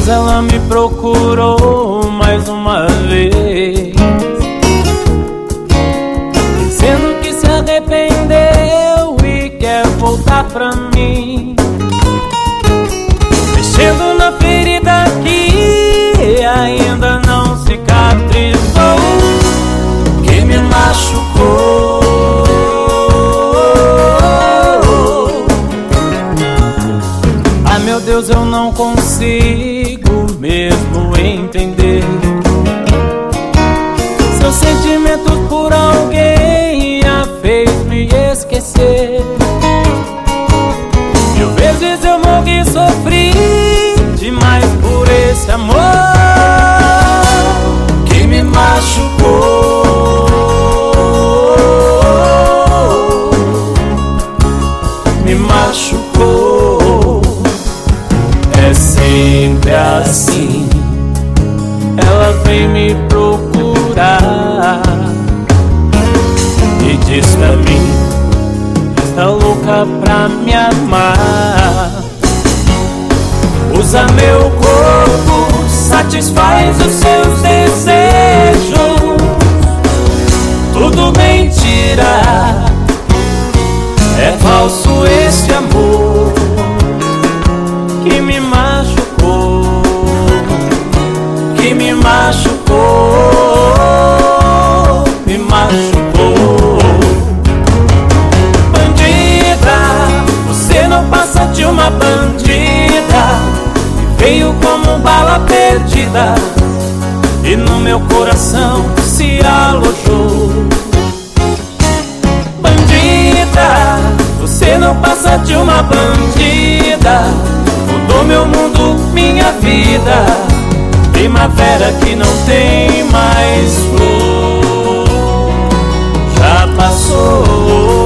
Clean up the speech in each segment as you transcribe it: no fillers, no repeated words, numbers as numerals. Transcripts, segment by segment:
Deus, ela me procurou mais uma vez, dizendo que se arrependeu e quer voltar pra mim, mexendo na ferida que ainda não cicatrizou, que me machucou. Ah, meu Deus, eu não consigo mesmo entender seus sentimentos por alguém a fez me esquecer. Mil vezes eu morri e sofri demais por esse amor que me machucou. Me machucou. É sempre assim, ela vem me procurar e diz pra mim, está louca pra me amar. Usa meu corpo, satisfaz os seus desejos, tudo mentira, é falso esse amor que me machucou, que me machucou, me machucou. Bandida, você não passa de uma bandida, veio como bala perdida e no meu coração se alojou. Bandida, você não passa de uma bandida, mudou meu mundo, minha vida. Primavera que não tem mais flor, já passou.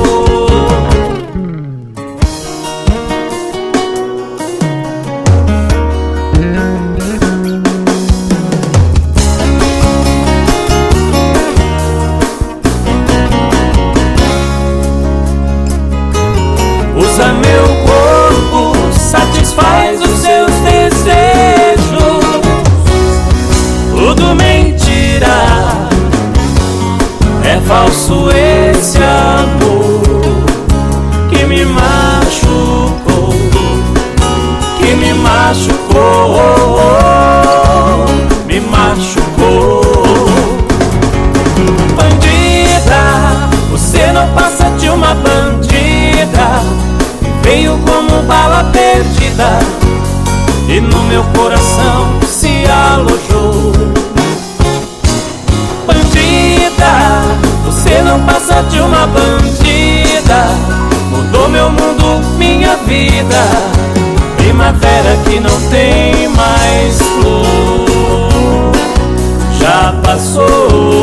Usa meu corpo, satisfaz os seus desejos, tudo mentira, é falso esse amor que me machucou, que me machucou, me machucou. Bandida, você não passa de uma bandida, veio como bala perdida e no meu coração se alojou. Bandida, você não passa de uma bandida, mudou meu mundo, minha vida. Primavera que não tem mais flor, já passou.